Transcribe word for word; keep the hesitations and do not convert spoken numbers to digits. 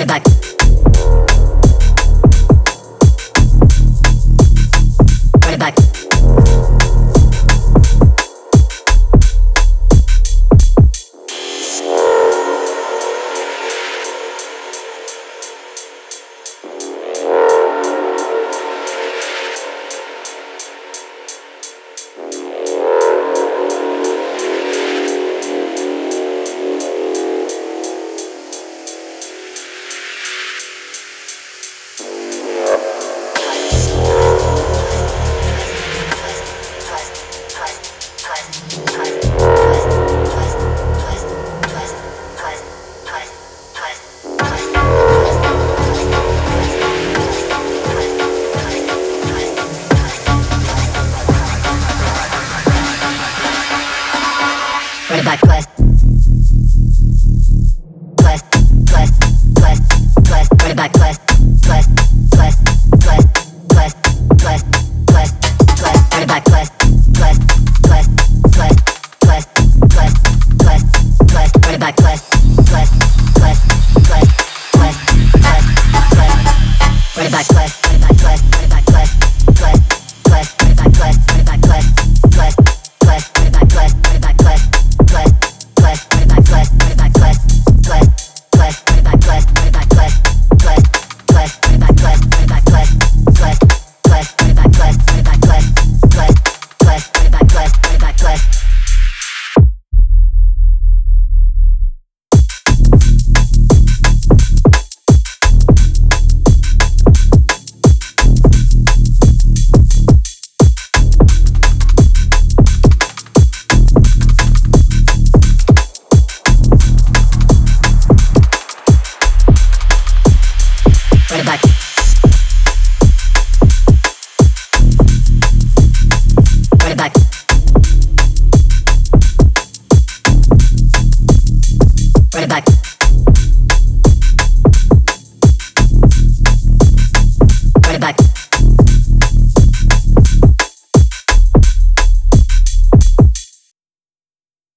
back. Run it back. Run it back, twist, twist, twist, twist, twist. Run it back, twist, twist, twist, twist, twist, twist, twist, twist. Run it back, twist, twist, twist, twist, twist, twist, twist, twist. Run it back, twist, twist, twist, twist, twist, twist, twist. Run it back, twist, run it back, twist, run it back, twist, twist, twist. Run it back, twist, run it back, twist, twist, twist. Run it back, twist, run it back, twist. Twist, twist, run it back, twist, run it back, twist, twist, twist, run it back, twist, run it back, twist, twist, twist, run it back, twist, run it back, twist, twist, twist, run it back, twist, run it back, twist, twist, twist, run it back, twist, run it back, twist. Run it back. Run it back. Run it back.